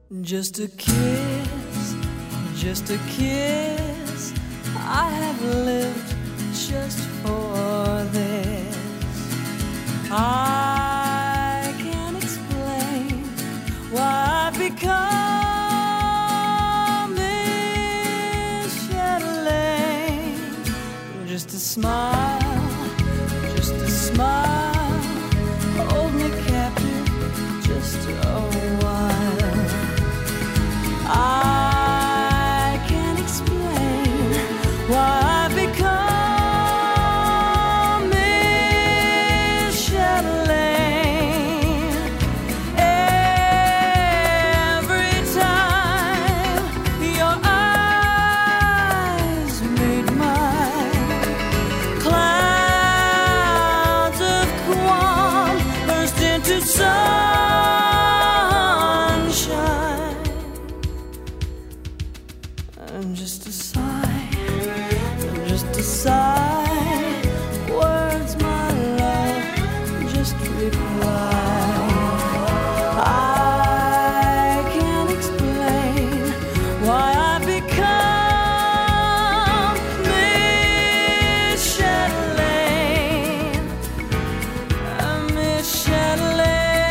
Just a kiss, I have lived just for this. I can't explain why I've become Miss Chatelaine. Just a smile, hold me captive just a while. I can't explain why I've become Miss Chatelaine. Every time your eyes meet mine, clouds of Guam burst into sunshine. And just a sigh, words, my love, just reply. I can't explain why I've become Miss Chatelaine, Miss Chatelaine.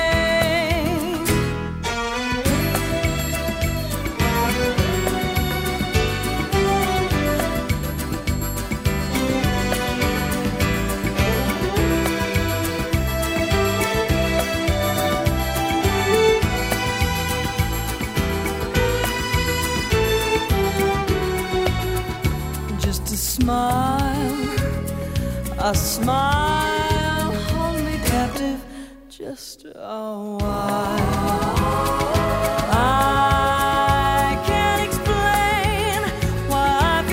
A smile, hold me captive just a while. I can't explain why I've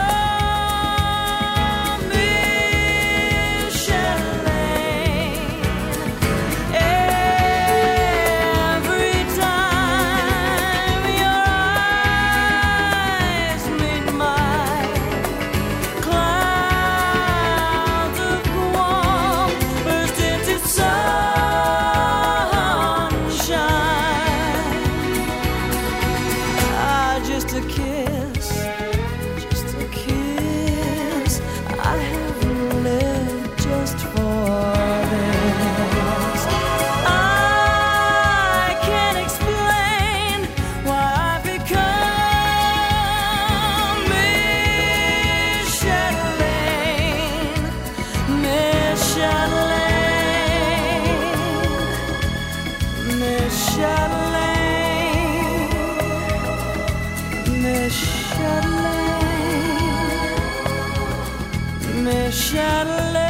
become Miss Chatelaine. Every time your eyes meet mine, just a kiss, I have lived just for this. I can't explain why I've become Miss Chatelaine, Miss Chatelaine, Miss Chatelaine, Miss Chatelaine, Miss Chatelaine.